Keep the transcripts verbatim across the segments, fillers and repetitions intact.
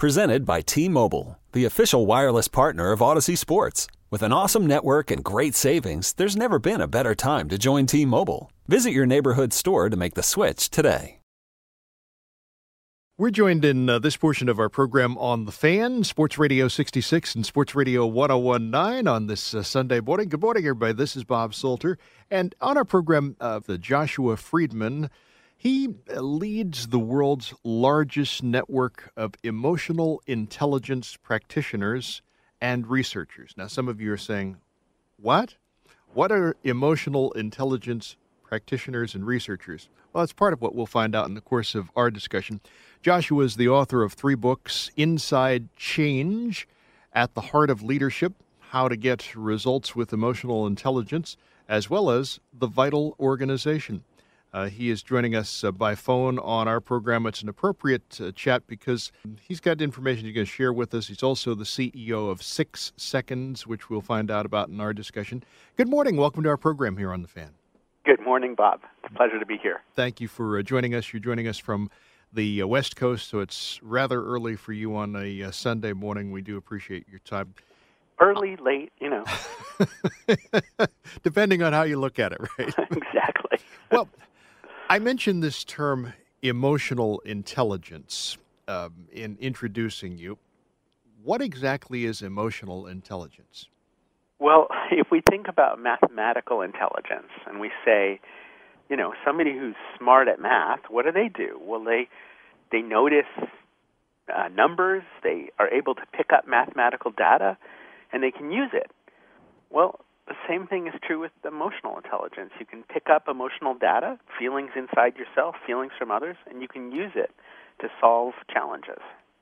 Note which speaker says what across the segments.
Speaker 1: Presented by T-Mobile, the official wireless partner of Odyssey Sports. With an awesome network and great savings, there's never been a better time to join T-Mobile. Visit your neighborhood store to make the switch today.
Speaker 2: We're joined in uh, this portion of our program on The Fan, Sports Radio sixty-six and Sports Radio ten nineteen on this uh, Sunday morning. Good morning, everybody. This is Bob Salter. And on our program, uh, the Joshua Friedman, he leads the world's largest network of emotional intelligence practitioners and researchers. Now, some of you are saying, what? What are emotional intelligence practitioners and researchers? Well, it's part of what we'll find out in the course of our discussion. Joshua is the author of three books: Inside Change, At the Heart of Leadership, How to Get Results with Emotional Intelligence, as well as The Vital Organization. Uh, he is joining us uh, by phone on our program. It's an appropriate uh, chat because he's got information he's going to share with us. He's also the C E O of Six Seconds, which we'll find out about in our discussion. Good morning. Welcome to our program here on The Fan.
Speaker 3: Good morning, Bob. It's a pleasure to be here.
Speaker 2: Thank you for uh, joining us. You're joining us from the uh, West Coast, so it's rather early for you on a uh, Sunday morning. We do appreciate your time.
Speaker 3: Early, late, you know.
Speaker 2: Depending on how you look at it, right?
Speaker 3: Exactly.
Speaker 2: Well, I mentioned this term emotional intelligence um, in introducing you. What exactly is emotional intelligence?
Speaker 3: Well, if we think about mathematical intelligence and we say, you know, somebody who's smart at math, what do they do? Well, they they notice uh, numbers, they are able to pick up mathematical data, and they can use it. Well, the same thing is true with emotional intelligence. You can pick up emotional data, feelings inside yourself, feelings from others, and you can use it to solve challenges.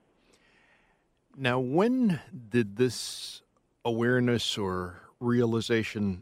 Speaker 2: Now, when did this awareness or realization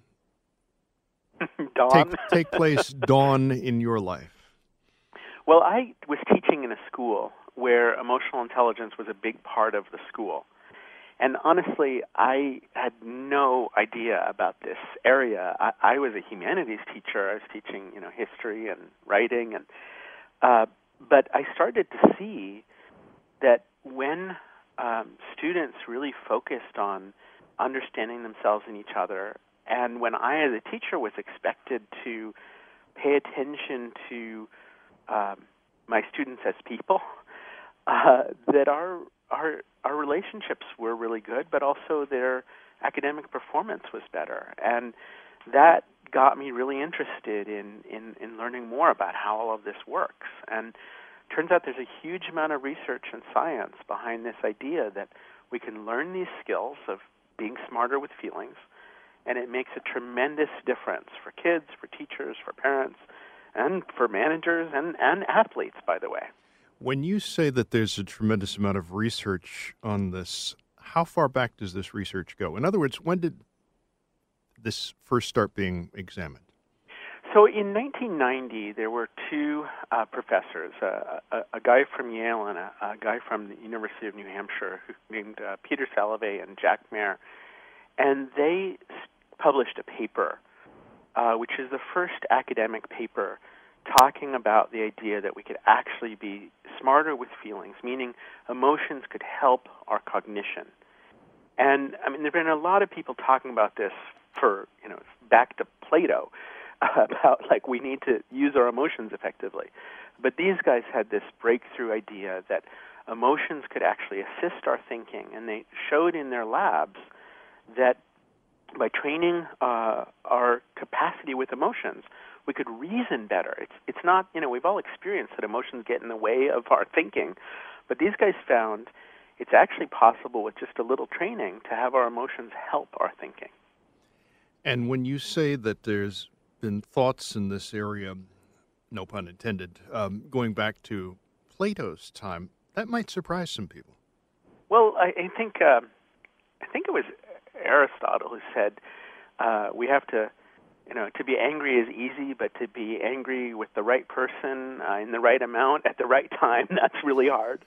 Speaker 3: dawn?
Speaker 2: take, take place, dawn in your life?
Speaker 3: Well, I was teaching in a school where emotional intelligence was a big part of the school. And honestly, I had no idea about this area. I, I was a humanities teacher. I was teaching, you know, history and writing, and uh, but I started to see that when um, students really focused on understanding themselves and each other, and when I, as a teacher, was expected to pay attention to um, my students as people, uh, that our our our relationships were really good, but also their academic performance was better. And that got me really interested in, in, in learning more about how all of this works. And it turns out there's a huge amount of research and science behind this idea that we can learn these skills of being smarter with feelings, and it makes a tremendous difference for kids, for teachers, for parents, and for managers and, and athletes, by the way.
Speaker 2: When you say that there's a tremendous amount of research on this, how far back does this research go? In other words, when did this first start being examined?
Speaker 3: So in nineteen ninety, there were two uh, professors, uh, a, a guy from Yale and a, a guy from the University of New Hampshire, who named uh, Peter Salovey and Jack Mayer, and they published a paper, uh, which is the first academic paper talking about the idea that we could actually be smarter with feelings, meaning emotions could help our cognition. And, I mean, there have been a lot of people talking about this for, you know, back to Plato, uh, about, like, we need to use our emotions effectively. But these guys had this breakthrough idea that emotions could actually assist our thinking, and they showed in their labs that by training uh, our capacity with emotions, we could reason better. It's it's not, you know, we've all experienced that emotions get in the way of our thinking, but these guys found it's actually possible with just a little training to have our emotions help our thinking.
Speaker 2: And when you say that there's been thoughts in this area, no pun intended, um, going back to Plato's time, that might surprise some people.
Speaker 3: Well, I, I think uh, I think it was Aristotle who said uh, we have to, you know, to be angry is easy, but to be angry with the right person uh, in the right amount at the right time, that's really hard.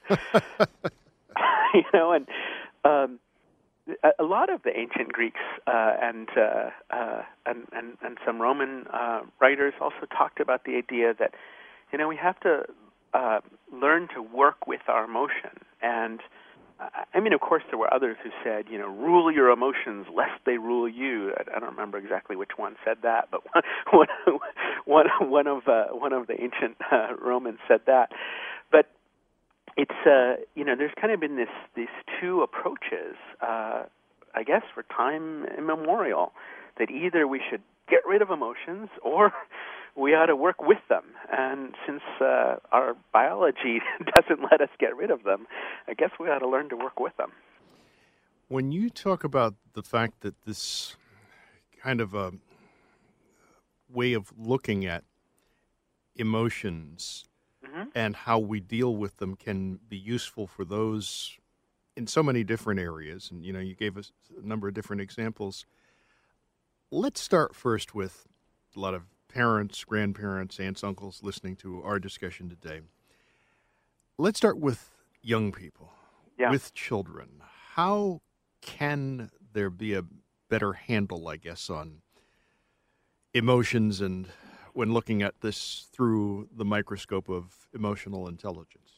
Speaker 3: You know, and um, a, a lot of the ancient Greeks uh, and, uh, uh, and and and some Roman uh, writers also talked about the idea that, you know, we have to uh, learn to work with our emotion. And I mean, of course, there were others who said, you know, rule your emotions lest they rule you. I, I don't remember exactly which one said that, but one one one of uh, one of the ancient uh, Romans said that. But it's uh, you know, there's kind of been this these two approaches, uh, I guess, for time immemorial, that either we should get rid of emotions or we ought to work with them. And since uh, our biology doesn't let us get rid of them, I guess we ought to learn to work with them.
Speaker 2: When you talk about the fact that this kind of a way of looking at emotions mm-hmm. and how we deal with them can be useful for those in so many different areas, and you know, you gave us a number of different examples. Let's start first with a lot of parents, grandparents, aunts, uncles listening to our discussion today. Let's start with young people,
Speaker 3: yeah.
Speaker 2: with children. How can there be a better handle, I guess, on emotions and when looking at this through the microscope of emotional intelligence?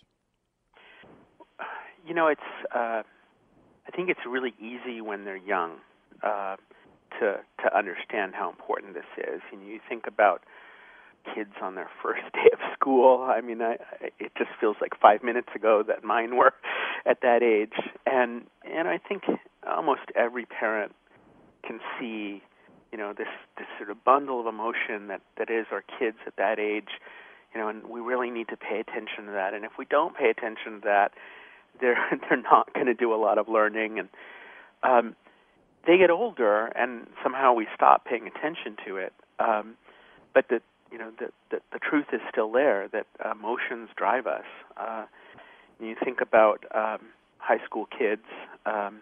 Speaker 3: You know, it's. Uh, I think it's really easy when they're young uh, to to understand how important this is. You know, you think about kids on their first day of school. I mean, I, it just feels like five minutes ago that mine were at that age, and and I think almost every parent can see, you know, this this sort of bundle of emotion that, that is our kids at that age, you know, and we really need to pay attention to that. And if we don't pay attention to that, they're they're not going to do a lot of learning, and um, they get older, and somehow we stop paying attention to it. Um, but the you know the, the the truth is still there that emotions drive us. Uh, you think about um, high school kids. Um,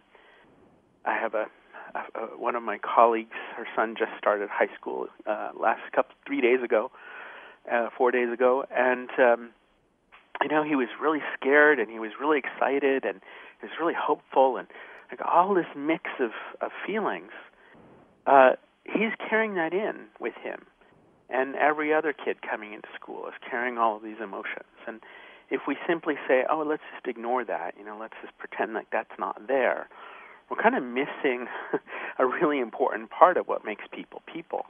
Speaker 3: I have a, a, a one of my colleagues. Her son just started high school uh, last couple three days ago, uh, four days ago, and um, you know, he was really scared and he was really excited and he was really hopeful and like all this mix of, of feelings. Uh, he's carrying that in with him. And every other kid coming into school is carrying all of these emotions. And if we simply say, oh, let's just ignore that, you know, let's just pretend like that's not there, we're kind of missing a really important part of what makes people people.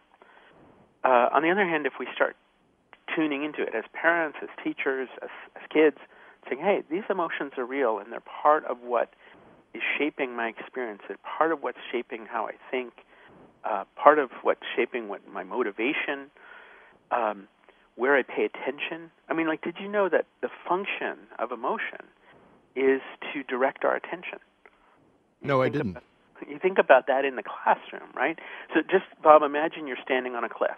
Speaker 3: Uh, on the other hand, if we start tuning into it as parents, as teachers, as, as kids, saying, hey, these emotions are real and they're part of what is shaping my experience. They're part of what's shaping how I think, uh, part of what's shaping what my motivation, um, where I pay attention. I mean, like, did you know that the function of emotion is to direct our attention? You
Speaker 2: no, I didn't.
Speaker 3: About, you think about that in the classroom, right? So just, Bob, imagine you're standing on a cliff,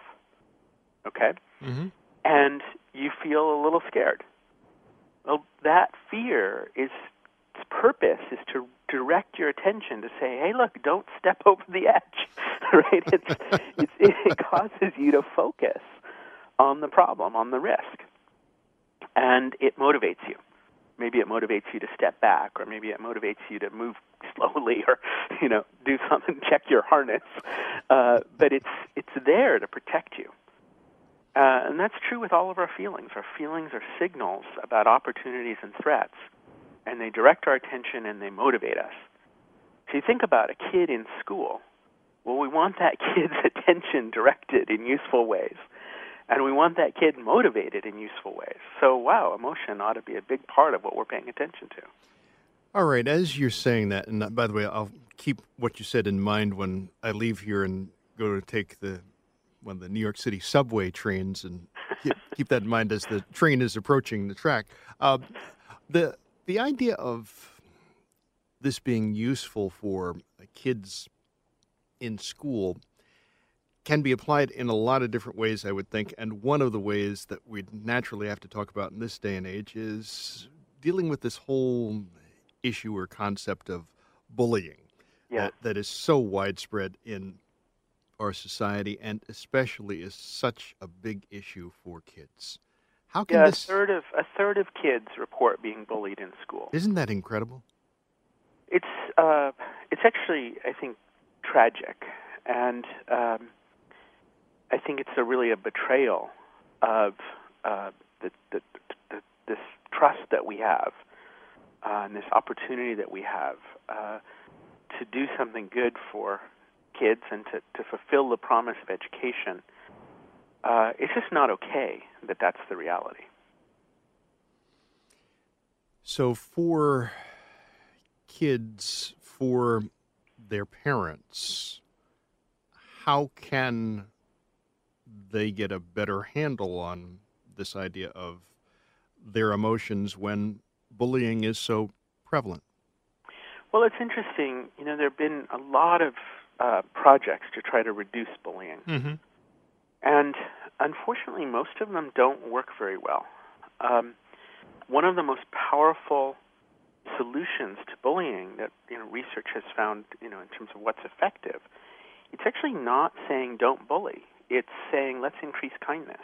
Speaker 3: okay?
Speaker 2: Mm-hmm.
Speaker 3: And you feel a little scared. Well, that fear is, its purpose is to direct your attention to say, hey, look, don't step over the edge, right? It's, it's, it causes you to focus on the problem, on the risk, and it motivates you. Maybe it motivates you to step back, or maybe it motivates you to move slowly, or you know, do something, check your harness. Uh, but it's it's there to protect you. Uh, and that's true with all of our feelings. Our feelings are signals about opportunities and threats, and they direct our attention and they motivate us. So you think about a kid in school. Well, we want that kid's attention directed in useful ways, and we want that kid motivated in useful ways. So, wow, emotion ought to be a big part of what we're paying attention to.
Speaker 2: All right, as you're saying that, and by the way, I'll keep what you said in mind when I leave here and go to take the one of the New York City subway trains, and keep, keep that in mind as the train is approaching the track. Uh, the the idea of this being useful for kids in school can be applied in a lot of different ways, I would think, and one of the ways that we'd naturally have to talk about in this day and age is dealing with this whole issue or concept of bullying
Speaker 3: yeah.
Speaker 2: that, that is so widespread in our society, and especially is such a big issue for kids. How can
Speaker 3: yeah,
Speaker 2: this?
Speaker 3: A third of a third of kids report being bullied in school.
Speaker 2: Isn't that incredible?
Speaker 3: It's uh, it's actually, I think, tragic, and um, I think it's a really a betrayal of uh, the, the, the, this trust that we have uh, and this opportunity that we have uh, to do something good for kids and to, to fulfill the promise of education, uh, it's just not okay that that's the reality.
Speaker 2: So for kids, for their parents, how can they get a better handle on this idea of their emotions when bullying is so prevalent?
Speaker 3: Well, it's interesting. You know, there have been a lot of uh, projects to try to reduce bullying.
Speaker 2: Mm-hmm.
Speaker 3: And unfortunately, most of them don't work very well. Um, one of the most powerful solutions to bullying that, you know, research has found, you know, in terms of what's effective, it's actually not saying don't bully. It's saying let's increase kindness.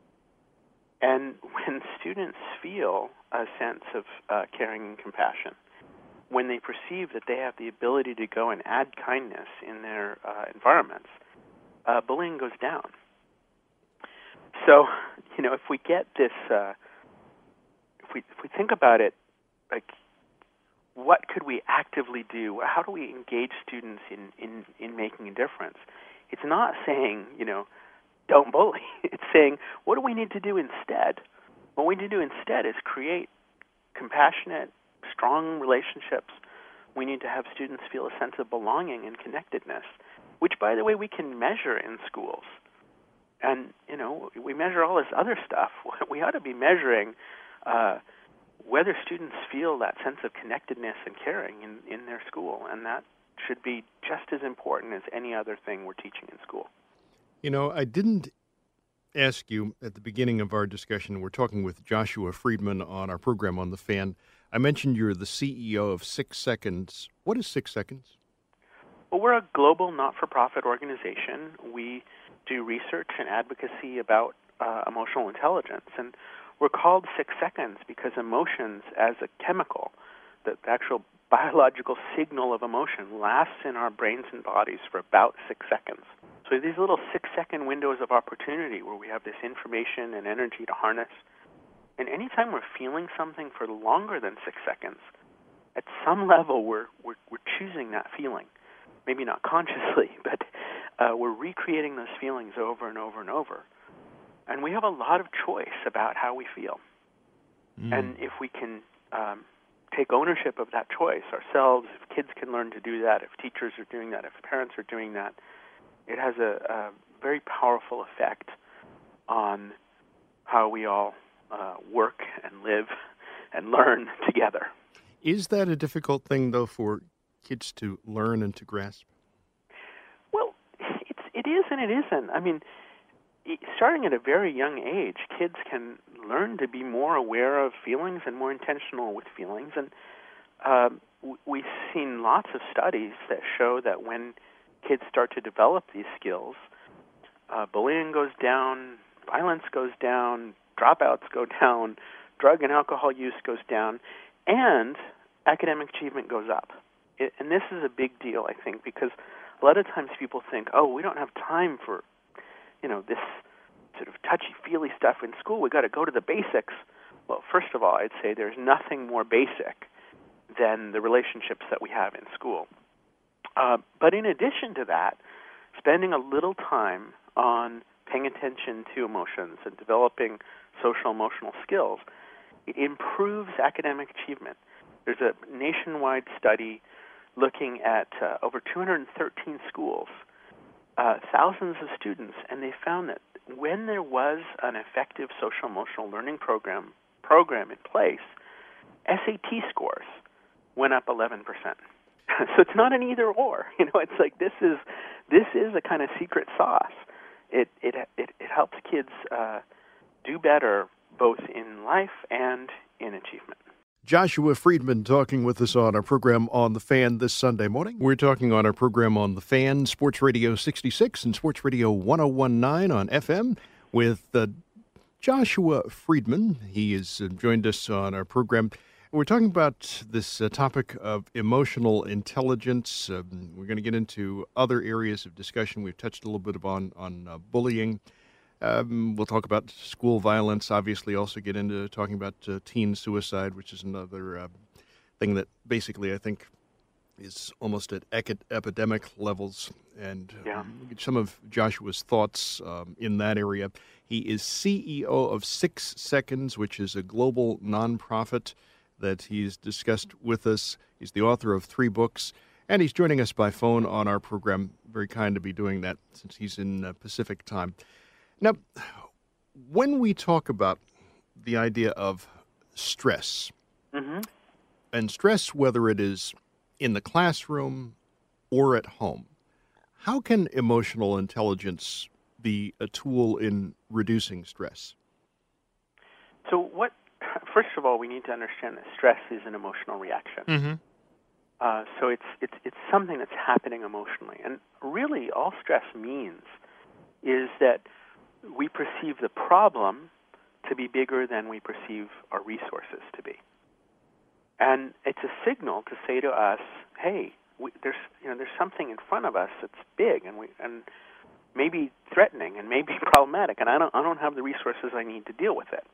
Speaker 3: And when students feel a sense of uh, caring and compassion, when they perceive that they have the ability to go and add kindness in their uh, environments, uh, bullying goes down. So, you know, if we get this, uh, if we if we think about it, like, what could we actively do? How do we engage students in, in, in making a difference? It's not saying, you know, don't bully. It's saying, what do we need to do instead? What we need to do instead is create compassionate, strong relationships. We need to have students feel a sense of belonging and connectedness, which, by the way, we can measure in schools. And, you know, we measure all this other stuff. We ought to be measuring uh, whether students feel that sense of connectedness and caring in, in their school, and that should be just as important as any other thing we're teaching in school.
Speaker 2: You know, I didn't ask you at the beginning of our discussion. We're talking with Joshua Friedman on our program on The Fan. I mentioned you're the C E O of Six Seconds. What is Six Seconds?
Speaker 3: Well, we're a global not-for-profit organization. We do research and advocacy about uh, emotional intelligence, and we're called Six Seconds because emotions as a chemical, the actual biological signal of emotion, lasts in our brains and bodies for about six seconds. So these little six-second windows of opportunity where we have this information and energy to harness. And anytime we're feeling something for longer than six seconds, at some level we're we're, we're choosing that feeling. Maybe not consciously, but uh, we're recreating those feelings over and over and over. And we have a lot of choice about how we feel. Mm. And if we can um, take ownership of that choice ourselves, if kids can learn to do that, if teachers are doing that, if parents are doing that, it has a, a very powerful effect on how we all uh, work and live and learn together.
Speaker 2: Is that a difficult thing, though, for kids to learn and to grasp?
Speaker 3: Well, it's, it is and it isn't. I mean, starting at a very young age, kids can learn to be more aware of feelings and more intentional with feelings. And um, we've seen lots of studies that show that when kids start to develop these skills, uh, bullying goes down, violence goes down, dropouts go down, drug and alcohol use goes down, and academic achievement goes up. It, and this is a big deal, I think, because a lot of times people think, oh, we don't have time for, you know, this sort of touchy-feely stuff in school. We've got to go to the basics. Well, first of all, I'd say there's nothing more basic than the relationships that we have in school. Uh, but in addition to that, spending a little time on paying attention to emotions and developing social emotional skills, it improves academic achievement. There's a nationwide study looking at uh, over two hundred thirteen schools, uh, thousands of students, and they found that when there was an effective social emotional learning program program in place, S A T scores went up eleven percent. So it's not an either or. You know, it's like this is this is a kind of secret sauce. It it it, it helps kids uh, do better both in life and in achievement.
Speaker 2: Joshua Friedman talking with us on our program on The Fan this Sunday morning. We're talking on our program on The Fan, Sports Radio sixty-six and Sports Radio ten nineteen on F M with uh, Joshua Friedman. He has uh, joined us on our program. We're talking about this uh, topic of emotional intelligence. Um, we're going to get into other areas of discussion. We've touched a little bit on, on uh, bullying. Um, we'll talk about school violence, obviously, also get into talking about uh, teen suicide, which is another uh, thing that basically I think is almost at ec- epidemic levels. And
Speaker 3: Yeah.
Speaker 2: um, some of Joshua's thoughts um, in that area. He is C E O of Six Seconds, which is a global nonprofit that he's discussed with us. He's the author of three books, and he's joining us by phone on our program. Very kind to be doing that since he's in uh, Pacific time. Now, when we talk about the idea of stress,
Speaker 3: Mm-hmm.
Speaker 2: and stress, whether it is in the classroom or at home, how can emotional intelligence be a tool in reducing stress?
Speaker 3: So what? First of all, we need to understand that stress is an emotional reaction.
Speaker 2: Mm-hmm.
Speaker 3: Uh, so it's it's it's something that's happening emotionally, and really, all stress means is that we perceive the problem to be bigger than we perceive our resources to be, and it's a signal to say to us, "Hey, we, there's you know there's something in front of us that's big, and we and maybe threatening, and maybe problematic, and I don't I don't have the resources I need to deal with it."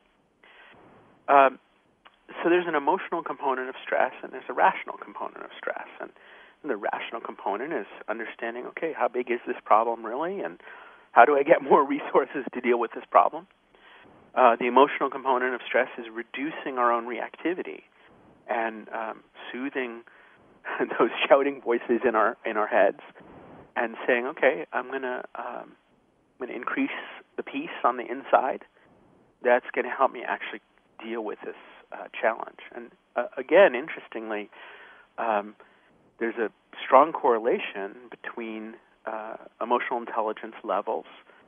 Speaker 3: Um, so there's an emotional component of stress, and there's a rational component of stress. And the rational component is understanding, okay, how big is this problem really, and how do I get more resources to deal with this problem? Uh, the emotional component of stress is reducing our own reactivity and um, soothing those shouting voices in our in our heads, and saying, okay, I'm gonna um, I'm gonna increase the peace on the inside. That's going to help me actually deal with this uh, challenge. And uh, again, interestingly, um, there's a strong correlation between uh, emotional intelligence levels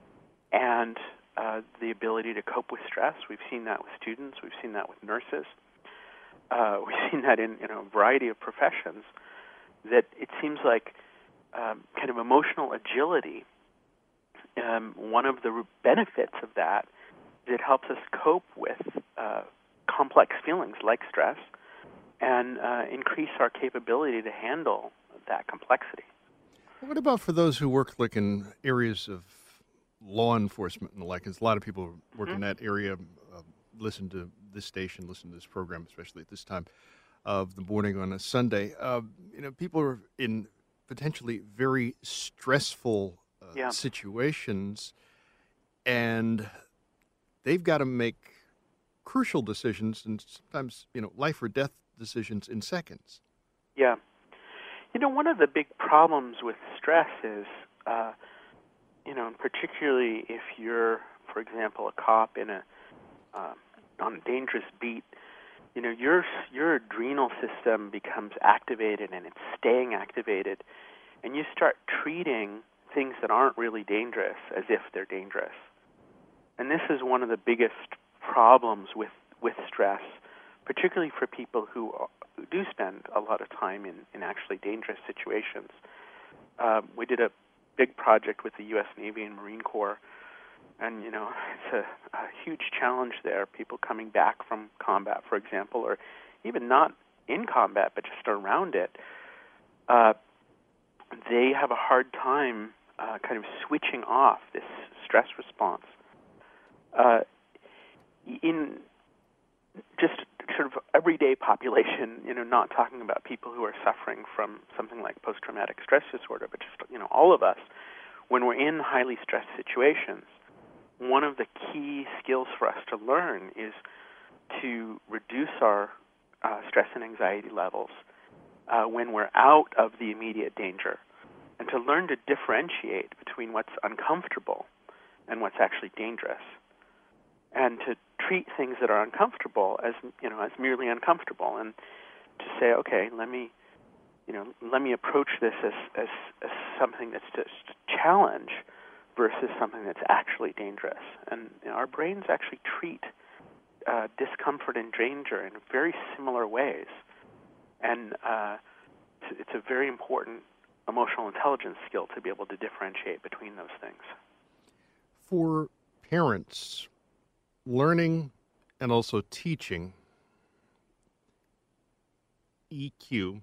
Speaker 3: and uh, the ability to cope with stress. We've seen that with students. We've seen that with nurses. Uh, we've seen that in you know, a variety of professions, that it seems like um, kind of emotional agility, um, one of the benefits of that, it helps us cope with uh, complex feelings like stress and uh, increase our capability to handle that complexity.
Speaker 2: What about for those who work like in areas of law enforcement and the like? Because a lot of people who work
Speaker 3: Mm-hmm.
Speaker 2: in that area uh, listen to this station, listen to this program, especially at this time of the morning on a Sunday. Uh, you know, people are in potentially very stressful uh,
Speaker 3: Yeah.
Speaker 2: situations, and they've got to make crucial decisions, and sometimes, you know, life or death decisions in seconds.
Speaker 3: Yeah. You know, one of the big problems with stress is, uh, you know, particularly if you're, for example, a cop in a uh, on a dangerous beat, you know, your your adrenal system becomes activated, and it's staying activated, and you start treating things that aren't really dangerous as if they're dangerous. And this is one of the biggest problems with, with stress, particularly for people who, are, who do spend a lot of time in, in actually dangerous situations. Um, we did a big project with the U S Navy and Marine Corps, and, you know, it's a, a huge challenge there. People coming back from combat, for example, or even not in combat, but just around it, uh, they have a hard time uh, kind of switching off this stress response. Uh, in just sort of everyday population, you know, not talking about people who are suffering from something like post-traumatic stress disorder, but just, you know, all of us, when we're in highly stressed situations, one of the key skills for us to learn is to reduce our uh, stress and anxiety levels uh, when we're out of the immediate danger, and to learn to differentiate between what's uncomfortable and what's actually dangerous, and to treat things that are uncomfortable as, you know, as merely uncomfortable, and to say, okay, let me, you know, let me approach this as as, as something that's just a challenge versus something that's actually dangerous. And you know, our brains actually treat uh, discomfort and danger in very similar ways, and uh, it's, it's a very important emotional intelligence skill to be able to differentiate between those things.
Speaker 2: For parents, learning and also teaching E Q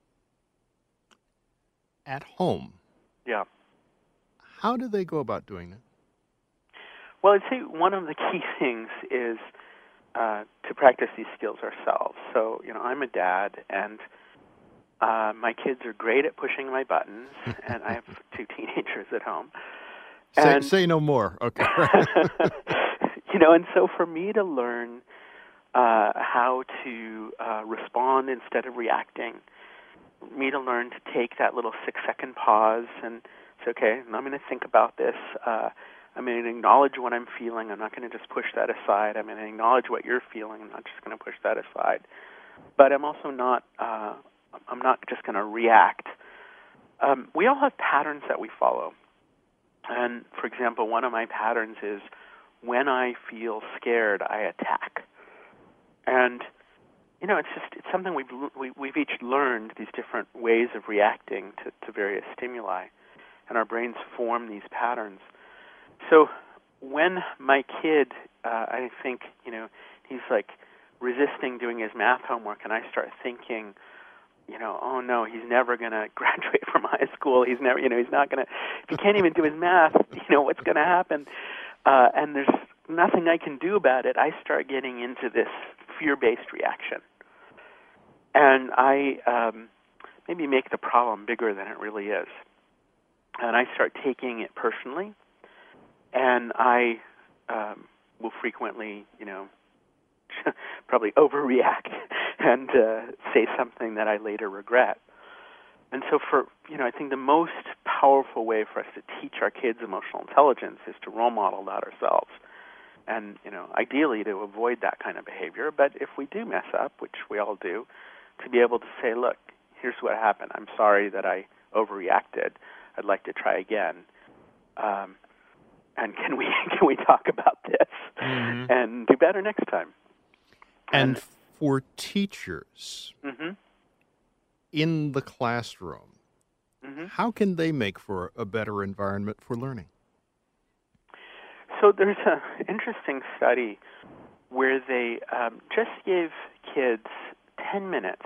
Speaker 2: at home,
Speaker 3: Yeah.
Speaker 2: how do they go about doing that?
Speaker 3: Well, I'd say one of the key things is uh, to practice these skills ourselves. So, you know, I'm a dad, and uh, my kids are great at pushing my buttons, and I have two teenagers at home.
Speaker 2: Say,
Speaker 3: And,
Speaker 2: say no more. Okay.
Speaker 3: you know, and so for me to learn uh, how to uh, respond instead of reacting, me to learn to take that little six-second pause and say, okay, I'm going to think about this. Uh, I'm going to acknowledge what I'm feeling. I'm not going to just push that aside. I'm going to acknowledge what you're feeling. I'm not just going to push that aside. But I'm also not, uh, I'm not just going to react. Um, we all have patterns that we follow. And, for example, one of my patterns is when I feel scared, I attack. And, you know, it's just, it's something we've, we, we've each learned, these different ways of reacting to, to various stimuli. And our brains form these patterns. So when my kid, uh, I think, you know, he's like resisting doing his math homework, and I start thinking, you know, oh no, he's never going to graduate from high school. He's never, you know, he's not going to, if he can't even do his math, you know, what's going to happen? Uh, and there's nothing I can do about it. I start getting into this fear-based reaction. And I um, maybe make the problem bigger than it really is. And I start taking it personally. And I um, will frequently, you know, probably overreact and uh, say something that I later regret. And so for, you know, I think the most powerful way for us to teach our kids emotional intelligence is to role model that ourselves. And, you know, ideally to avoid that kind of behavior. But if we do mess up, which we all do, to be able to say, look, here's what happened. I'm sorry that I overreacted. I'd like to try again. Um, and can we can we talk about this mm-hmm. and do better next time?
Speaker 2: And, and for teachers
Speaker 3: mm-hmm.
Speaker 2: in the classroom,
Speaker 3: mm-hmm.
Speaker 2: how can they make for a better environment for learning?
Speaker 3: So there's an interesting study where they um, just gave kids ten minutes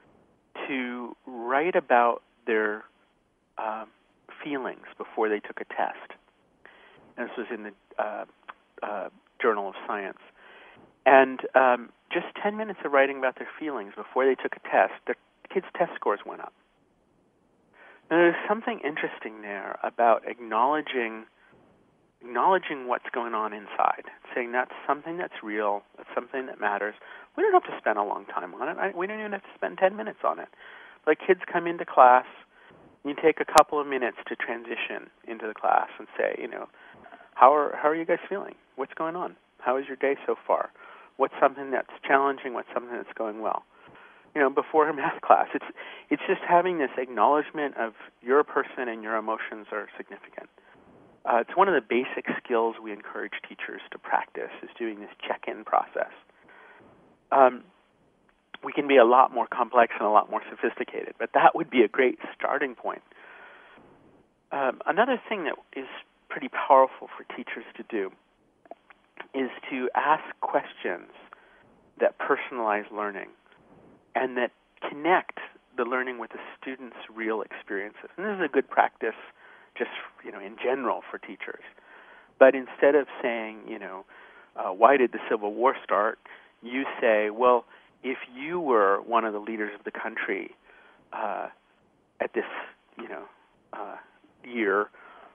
Speaker 3: to write about their uh, feelings before they took a test. And this was in the uh, uh, Journal of Science. And um, just ten minutes of writing about their feelings before they took a test, their kids' test scores went up. Now, there's something interesting there about acknowledging acknowledging what's going on inside, saying that's something that's real, that's something that matters. We don't have to spend a long time on it. I, we don't even have to spend ten minutes on it. Like kids come into class, you take a couple of minutes to transition into the class and say, you know, how are how are you guys feeling? What's going on? How is your day so far? What's something that's challenging? What's something that's going well? You know, before a math class, it's it's just having this acknowledgement of you're a person and your emotions are significant. Uh, it's one of the basic skills we encourage teachers to practice, is doing this check-in process. Um, we can be a lot more complex and a lot more sophisticated, but that would be a great starting point. Um, another thing that is pretty powerful for teachers to do is to ask questions that personalize learning and that connect the learning with the student's real experiences. And this is a good practice just, you know, in general for teachers. But instead of saying, you know, uh, why did the Civil War start, you say, well, if you were one of the leaders of the country uh, at this, you know, uh, year,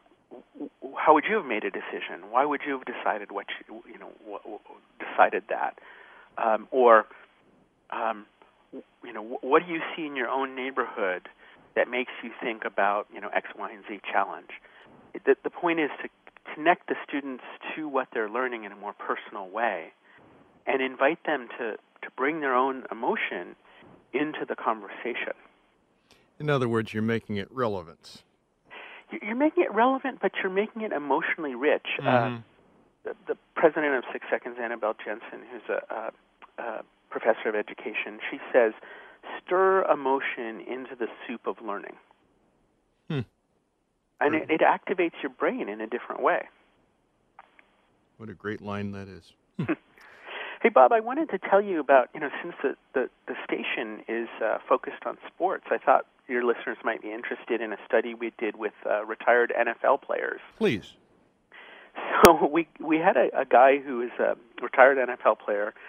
Speaker 3: how would you have made a decision? Why would you have decided what you, you know, w- w- decided that? Um, or, um, you know, w- what do you see in your own neighborhood that makes you think about, you know, X, Y, and Z challenge? The, the point is to connect the students to what they're learning in a more personal way and invite them to, to bring their own emotion into the conversation.
Speaker 2: In other words, you're making it relevant.
Speaker 3: You're making it relevant, but you're making it emotionally rich.
Speaker 2: Mm-hmm.
Speaker 3: Uh, the, the president of Six Seconds, Annabelle Jensen, who's a, a, a professor of education, she says, stir emotion into the soup of learning.
Speaker 2: Hmm.
Speaker 3: And it, it activates your brain in a different way.
Speaker 2: What a great line that is.
Speaker 3: Hey, Bob, I wanted to tell you about, you know, since the, the, the station is uh, focused on sports, I thought your listeners might be interested in a study we did with uh, retired N F L players.
Speaker 2: Please.
Speaker 3: So we we had a, a guy who is a retired N F L player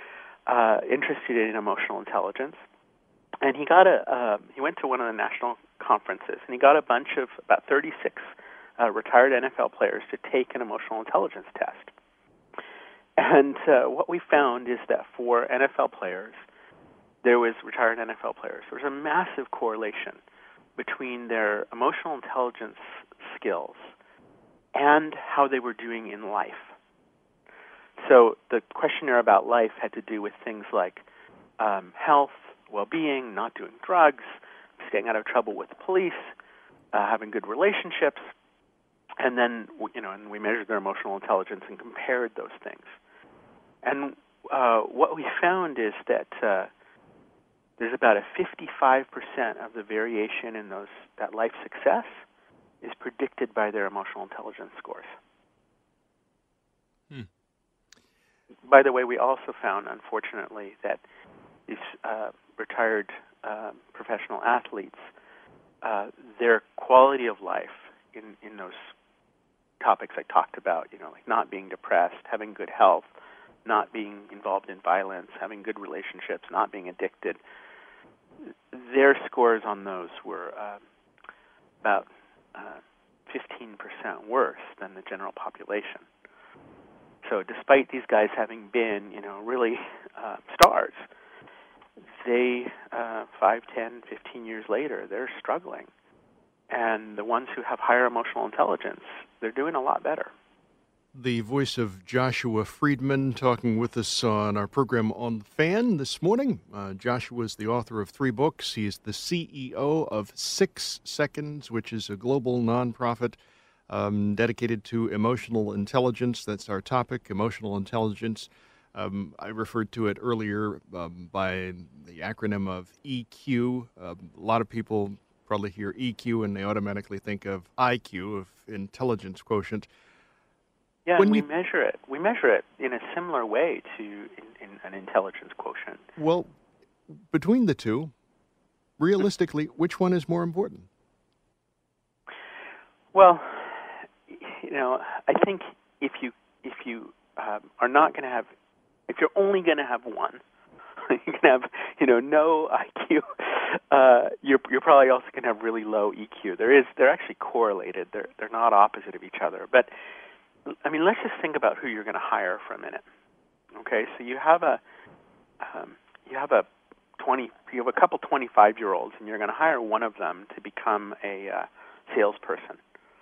Speaker 3: uh, interested in emotional intelligence, and he got a uh, he went to one of the national conferences, and he got a bunch of about thirty-six uh, retired N F L players to take an emotional intelligence test. And uh, what we found is that for N F L players, there was retired N F L players, there was a massive correlation between their emotional intelligence skills and how they were doing in life. So the questionnaire about life had to do with things like um, health, well-being, not doing drugs, staying out of trouble with the police, uh, having good relationships, and then you know, and we measured their emotional intelligence and compared those things. And uh, what we found is that uh, there's about a fifty-five percent of the variation in those that life success is predicted by their emotional intelligence scores.
Speaker 2: Hmm.
Speaker 3: By the way, we also found, unfortunately, that these uh, retired uh, professional athletes, uh, their quality of life in, in those topics I talked about, you know, like not being depressed, having good health, not being involved in violence, having good relationships, not being addicted, their scores on those were uh, about uh, fifteen percent worse than the general population. So despite these guys having been, you know, really uh, stars, they, uh, five, ten, fifteen years later, they're struggling. And the ones who have higher emotional intelligence, they're doing a lot better.
Speaker 2: The voice of Joshua Friedman talking with us on our program On the Fan this morning. Uh, Joshua is the author of three books. He is the C E O of Six Seconds, which is a global nonprofit um, dedicated to emotional intelligence. That's our topic, emotional intelligence. Um, I referred to it earlier um, by the acronym of E Q. Uh, a lot of people probably hear E Q and they automatically think of I Q, of intelligence quotient.
Speaker 3: Yeah,
Speaker 2: When
Speaker 3: and we
Speaker 2: you,
Speaker 3: measure it. We measure it in a similar way to in, in an intelligence quotient.
Speaker 2: Well, between the two, realistically, which one is more important?
Speaker 3: Well, you know, I think if you if you um, are not going to have, if you're only going to have one, you can have, you know, no I Q. Uh, you're you're probably also going to have really low E Q. There is they're actually correlated. They're they're not opposite of each other, but. I mean, let's just think about who you're going to hire for a minute. Okay, so you have a um, you have a twenty you have a couple twenty-five-year-olds, and you're going to hire one of them to become a uh, salesperson.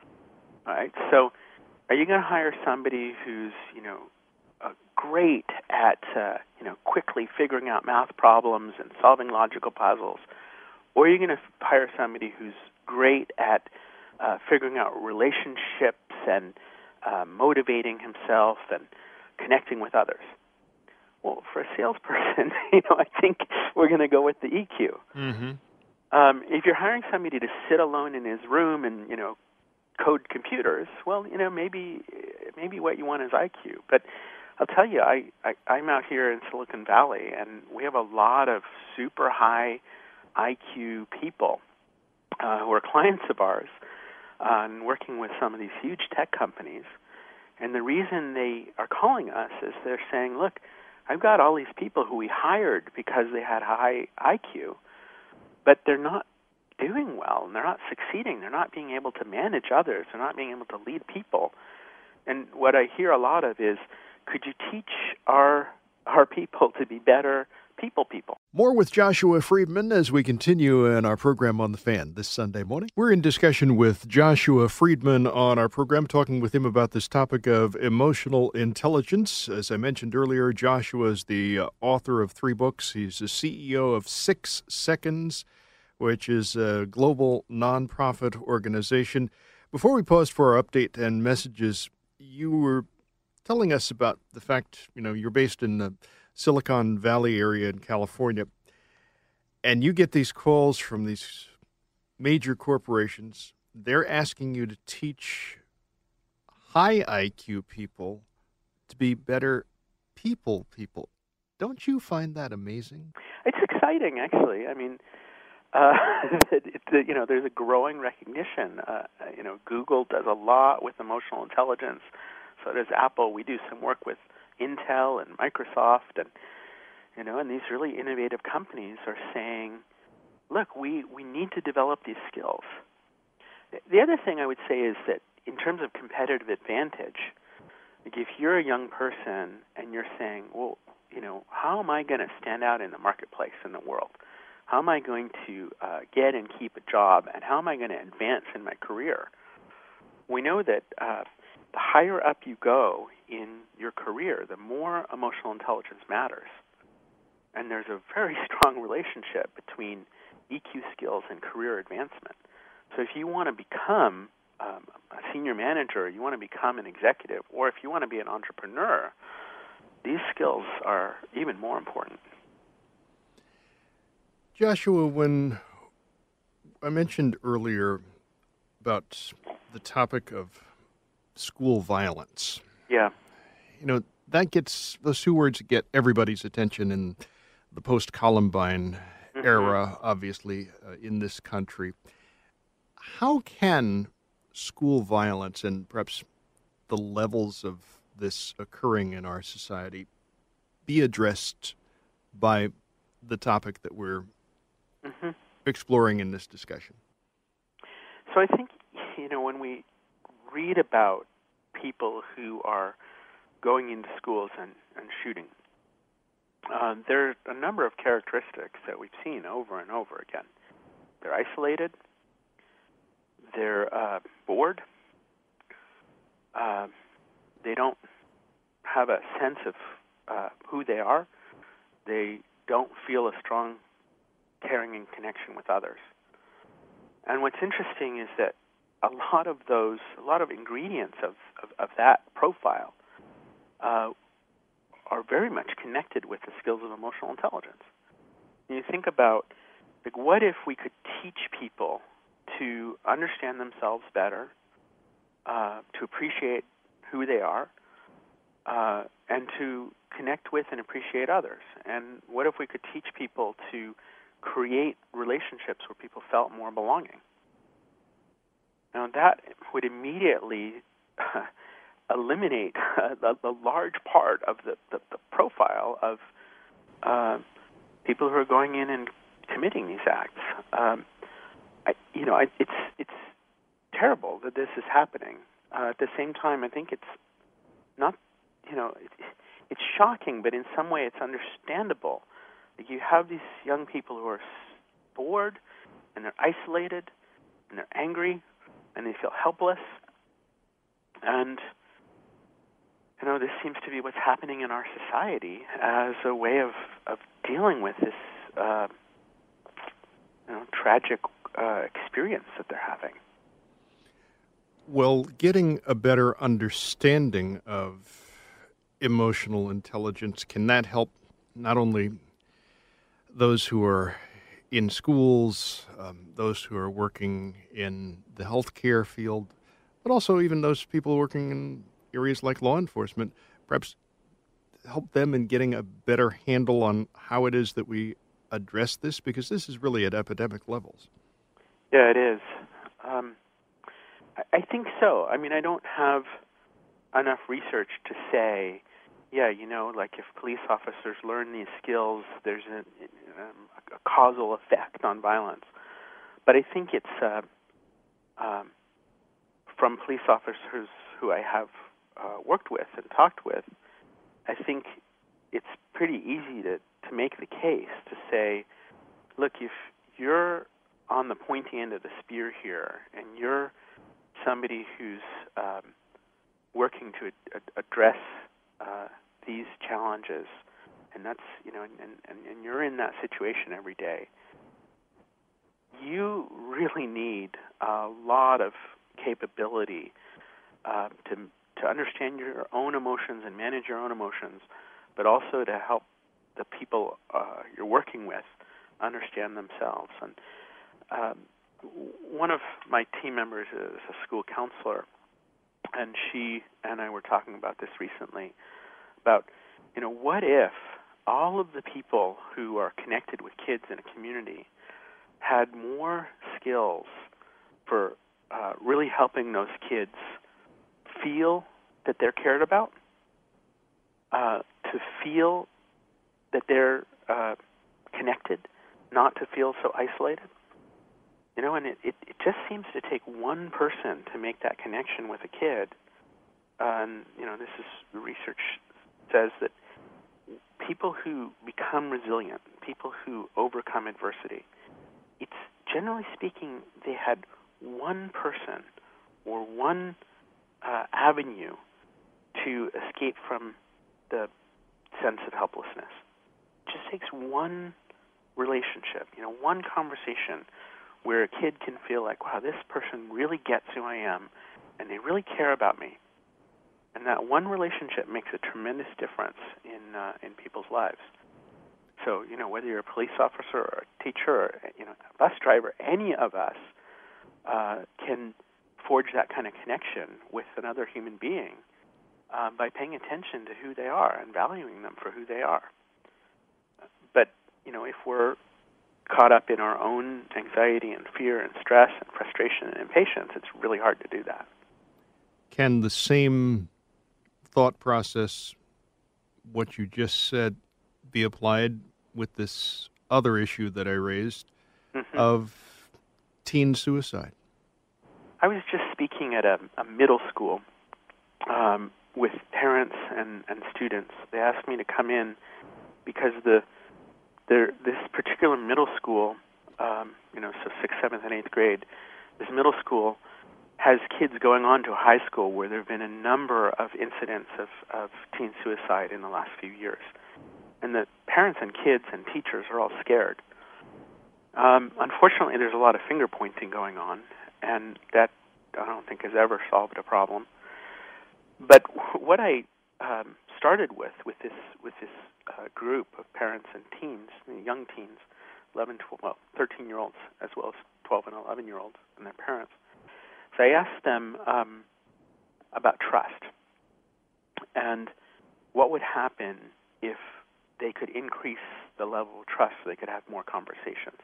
Speaker 3: All right, so are you going to hire somebody who's you know uh, great at uh, you know quickly figuring out math problems and solving logical puzzles, or are you going to hire somebody who's great at uh, figuring out relationships and Uh, motivating himself and connecting with others? Well, for a salesperson, you know, I think we're going to go with the E Q.
Speaker 2: Mm-hmm.
Speaker 3: Um, if you're hiring somebody to sit alone in his room and, you know, code computers, well, you know, maybe maybe what you want is I Q. But I'll tell you, I, I, I'm out here in Silicon Valley, and we have a lot of super high I Q people uh, who are clients of ours, Uh, and working with some of these huge tech companies. And the reason they are calling us is they're saying, look, I've got all these people who we hired because they had high I Q, but they're not doing well, and they're not succeeding. They're not being able to manage others. They're not being able to lead people. And what I hear a lot of is, could you teach our our people to be better people people?
Speaker 2: More with Joshua Friedman as we continue in our program On the Fan this Sunday morning. We're in discussion with Joshua Friedman on our program, talking with him about this topic of emotional intelligence. As I mentioned earlier, Joshua is the uh, author of three books. He's the C E O of Six Seconds, which is a global nonprofit organization. Before we paused for our update and messages, you were telling us about the fact, you know, you're based in the Silicon Valley area in California, and you get these calls from these major corporations. They're asking you to teach high I Q people to be better people people. Don't you find that amazing?
Speaker 3: It's exciting, actually. I mean, uh, it, it, you know, there's a growing recognition. Uh, you know, Google does a lot with emotional intelligence. So does Apple. We do some work with Intel and Microsoft, and You know, and these really innovative companies are saying, look, we, we need to develop these skills. The other thing I would say is that in terms of competitive advantage, like if you're a young person and you're saying, well, you know, how am I going to stand out in the marketplace in the world? How am I going to uh, get and keep a job, and how am I going to advance in my career? We know that uh, the higher up you go in your career, the more emotional intelligence matters. And there's a very strong relationship between E Q skills and career advancement. So if you want to become um, a senior manager, you want to become an executive, or if you want to be an entrepreneur, these skills are even more important.
Speaker 2: Joshua, when I mentioned earlier about the topic of school violence,
Speaker 3: yeah,
Speaker 2: you know, that gets, those two words get everybody's attention in the post-Columbine mm-hmm. era, obviously, uh, in this country. How can school violence and perhaps the levels of this occurring in our society be addressed by the topic that we're mm-hmm. exploring in this discussion?
Speaker 3: So I think, you know, when we read about people who are going into schools and, and shooting, uh, there are a number of characteristics that we've seen over and over again. They're isolated. They're uh, bored. Uh, they don't have a sense of uh, who they are. They don't feel a strong caring and connection with others. And what's interesting is that a lot of those, a lot of ingredients of, of, of that profile uh, are very much connected with the skills of emotional intelligence. And you think about, like, what if we could teach people to understand themselves better, uh, to appreciate who they are, uh, and to connect with and appreciate others? And what if we could teach people to create relationships where people felt more belonging? Now, that would immediately uh, eliminate uh, the, the large part of the, the, the profile of uh, people who are going in and committing these acts. Um, I, you know, I, it's it's terrible that this is happening. Uh, at the same time, I think it's not, you know, it, it's shocking, but in some way it's understandable. Like, you have these young people who are bored, and they're isolated, and they're angry, and they feel helpless. And, you know, this seems to be what's happening in our society as a way of, of dealing with this, uh, you know, tragic uh, experience that they're having.
Speaker 2: Well, getting a better understanding of emotional intelligence, can that help not only those who are in schools, um, those who are working in the healthcare field, but also even those people working in areas like law enforcement, perhaps help them in getting a better handle on how it is that we address this? Because this is really at epidemic levels.
Speaker 3: Yeah, it is. Um, I, I think so. I mean, I don't have enough research to say, yeah, you know, like if police officers learn these skills, there's a, um, a causal effect on violence. But I think it's uh, um, from police officers who I have uh, worked with and talked with, I think it's pretty easy to, to make the case to say, look, if you're on the pointy end of the spear here and you're somebody who's um, working to ad- address uh, these challenges, and that's, you know, and, and, and you're in that situation every day, you really need a lot of capability uh, to to understand your own emotions and manage your own emotions, but also to help the people uh, you're working with understand themselves. And um, one of my team members is a school counselor, and she and I were talking about this recently, about, you know, what if all of the people who are connected with kids in a community had more skills for uh, really helping those kids feel that they're cared about, uh, to feel that they're uh, connected, not to feel so isolated. You know, and it, it, it just seems to take one person to make that connection with a kid. Uh, and, you know, this is, the research says that people who become resilient, people who overcome adversity, it's generally speaking, they had one person or one uh, avenue to escape from the sense of helplessness. It just takes one relationship, you know, one conversation where a kid can feel like, wow, this person really gets who I am, and they really care about me. And that one relationship makes a tremendous difference in uh, in people's lives. So, you know, whether you're a police officer or a teacher or, you know, a bus driver, any of us uh, can forge that kind of connection with another human being uh, by paying attention to who they are and valuing them for who they are. But, you know, if we're caught up in our own anxiety and fear and stress and frustration and impatience, it's really hard to do that.
Speaker 2: Can the same thought process, what you just said, be applied with this other issue that I raised mm-hmm. of teen suicide?
Speaker 3: I was just speaking at a, a middle school um, with parents and, and students. They asked me to come in because the There, this particular middle school, um, you know, so sixth, seventh, and eighth grade, this middle school has kids going on to high school where there have been a number of incidents of, of teen suicide in the last few years. And the parents and kids and teachers are all scared. Um, unfortunately, there's a lot of finger-pointing going on, and that I don't think has ever solved a problem. But what I um, started with, with this, with this Uh, group of parents and teens, young teens, eleven, twelve, well, thirteen-year-olds as well as twelve and eleven-year-olds and their parents. So I asked them um, about trust and what would happen if they could increase the level of trust so they could have more conversations.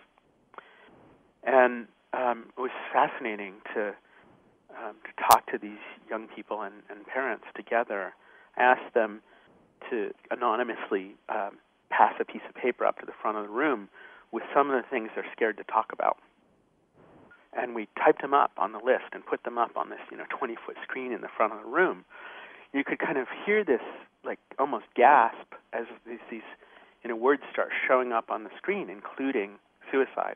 Speaker 3: And um, it was fascinating to um, to talk to these young people and, and parents together. I asked them to anonymously um, pass a piece of paper up to the front of the room with some of the things they're scared to talk about. And we typed them up on the list and put them up on this, you know, twenty-foot screen in the front of the room. You could kind of hear this, like, almost gasp as these, these you know, words start showing up on the screen, including suicide.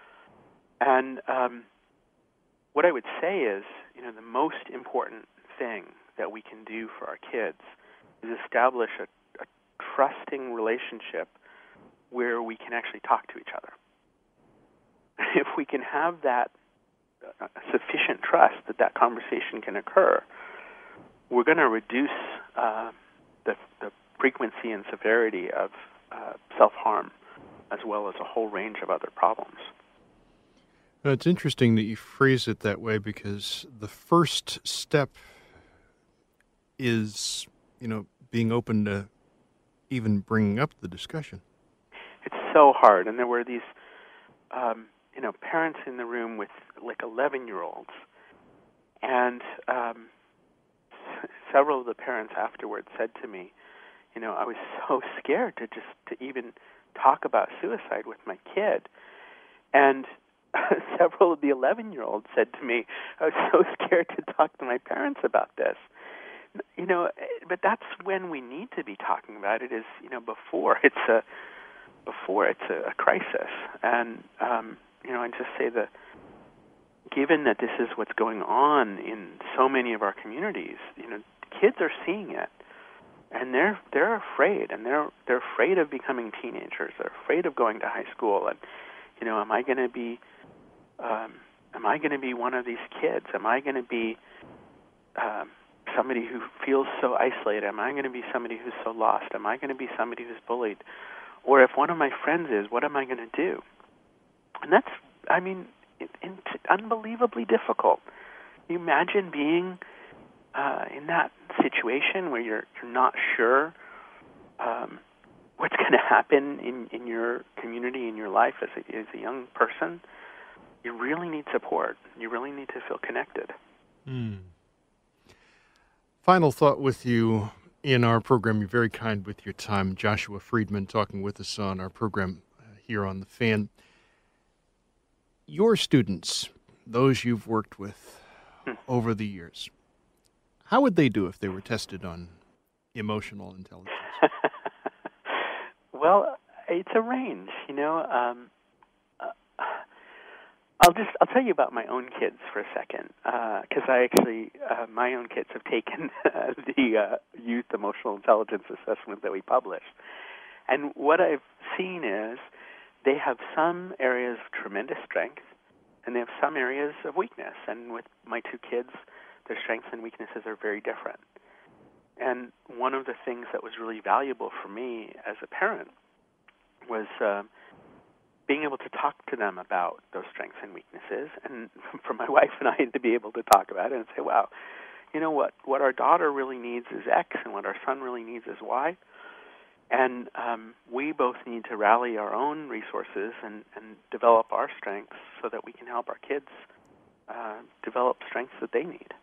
Speaker 3: And um, what I would say is, you know, the most important thing that we can do for our kids is establish a, a trusting relationship where we can actually talk to each other. If we can have that uh, sufficient trust that that conversation can occur, we're going to reduce uh, the, the frequency and severity of uh, self-harm as well as a whole range of other problems.
Speaker 2: Well, it's interesting that you phrase it that way because the first step is, you know, being open to even bringing up the discussion.
Speaker 3: It's so hard. And there were these, um, you know, parents in the room with like eleven-year-olds. And um, s- several of the parents afterwards said to me, you know, I was so scared to just to even talk about suicide with my kid. And several of the eleven-year-olds said to me, I was so scared to talk to my parents about this. You know, but that's when we need to be talking about it. Is you know before it's a before it's a, a crisis, and um, you know I just say that given that this is what's going on in so many of our communities, you know, kids are seeing it, and they're they're afraid, and they're they're afraid of becoming teenagers. They're afraid of going to high school, and you know, am I going to be um, am I going to be one of these kids? Am I going to be um, somebody who feels so isolated? Am I going to be somebody who's so lost? Am I going to be somebody who's bullied? Or if one of my friends is, what am I going to do? And that's, I mean, it, it's unbelievably difficult. You imagine being uh, in that situation where you're you're not sure um, what's going to happen in, in your community, in your life as a, as a young person. You really need support. You really need to feel connected.
Speaker 2: Mm. Final thought with you. in our program. You're very kind with your time. Joshua Friedman talking with us on our program here on The Fan. Your students, those you've worked with hmm. over the years, how would they do if they were tested on emotional intelligence?
Speaker 3: Well, it's a range, you know. Um, uh, I'll just I'll tell you about my own kids for a second, because uh, I actually uh, my own kids have taken uh, the uh, youth emotional intelligence assessment that we published, and what I've seen is they have some areas of tremendous strength, and they have some areas of weakness. And with my two kids, their strengths and weaknesses are very different. And one of the things that was really valuable for me as a parent was uh, being able to talk to them about those strengths and weaknesses, and for my wife and I to be able to talk about it and say, wow, you know what, what our daughter really needs is X, and what our son really needs is Y. And um, we both need to rally our own resources and, and develop our strengths so that we can help our kids uh, develop strengths that they need.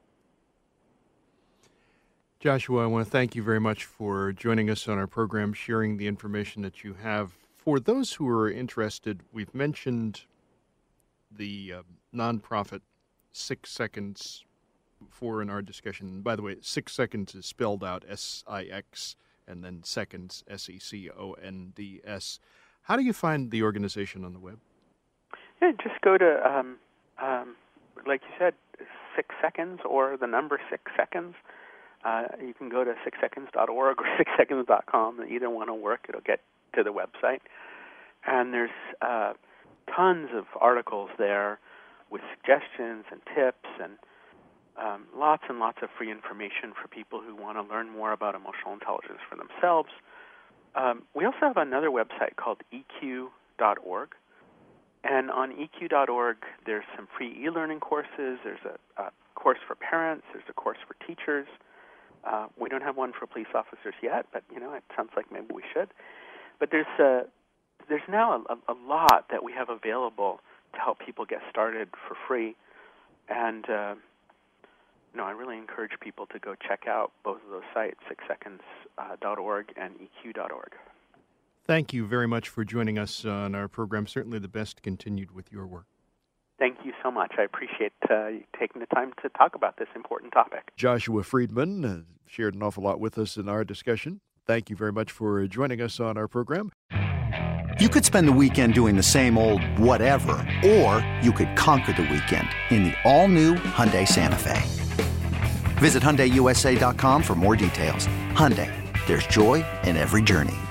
Speaker 2: Joshua, I want to thank you very much for joining us on our program, sharing the information that you have. For those who are interested, we've mentioned the uh, nonprofit Six Seconds before in our discussion. And by the way, Six Seconds is spelled out S I X, and then Seconds, S E C O N D S. How do you find the organization on the web?
Speaker 3: Yeah, just go to, um, um, like you said, Six Seconds or the number Six Seconds. Uh, you can go to six seconds dot org or six seconds dot com. Either one will work. It'll get to the website. And there's uh, tons of articles there with suggestions and tips and um, lots and lots of free information for people who want to learn more about emotional intelligence for themselves. Um, we also have another website called E Q dot org. And on E Q dot org, there's some free e-learning courses. There's a, a course for parents. There's a course for teachers. Uh, we don't have one for police officers yet, but, you know, it sounds like maybe we should. But there's uh, there's now a, a lot that we have available to help people get started for free. And, uh, you know, I really encourage people to go check out both of those sites, six seconds dot org and E Q dot org.
Speaker 2: Thank you very much for joining us on our program. Certainly the best continued with your work.
Speaker 3: Thank you so much. I appreciate uh, you taking the time to talk about this important topic.
Speaker 2: Joshua Friedman uh, shared an awful lot with us in our discussion. Thank you very much for joining us on our program.
Speaker 4: You could spend the weekend doing the same old whatever, or you could conquer the weekend in the all-new Hyundai Santa Fe. Visit Hyundai U S A dot com for more details. Hyundai, there's joy in every journey.